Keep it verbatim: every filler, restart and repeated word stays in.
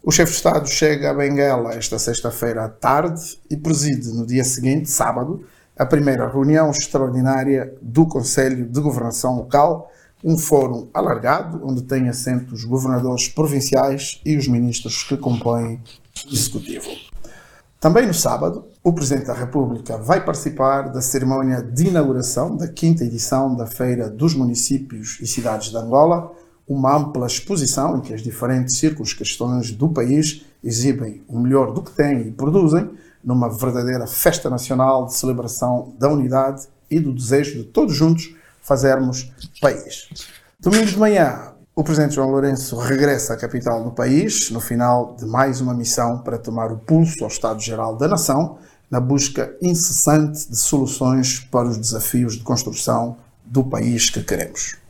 O chefe de Estado chega a Benguela esta sexta-feira à tarde e preside no dia seguinte, sábado, a primeira reunião extraordinária do Conselho de Governação Local, um fórum alargado onde tem assento os governadores provinciais e os ministros que compõem o Executivo. Também no sábado, o Presidente da República vai participar da cerimónia de inauguração da quinta edição da Feira dos Municípios e Cidades de Angola, uma ampla exposição em que as diferentes circunscrições do país exibem o melhor do que têm e produzem, numa verdadeira festa nacional de celebração da unidade e do desejo de todos juntos fazermos país. Domingo de manhã, o Presidente João Lourenço regressa à capital do país, no final de mais uma missão para tomar o pulso ao Estado-Geral da Nação, na busca incessante de soluções para os desafios de construção do país que queremos.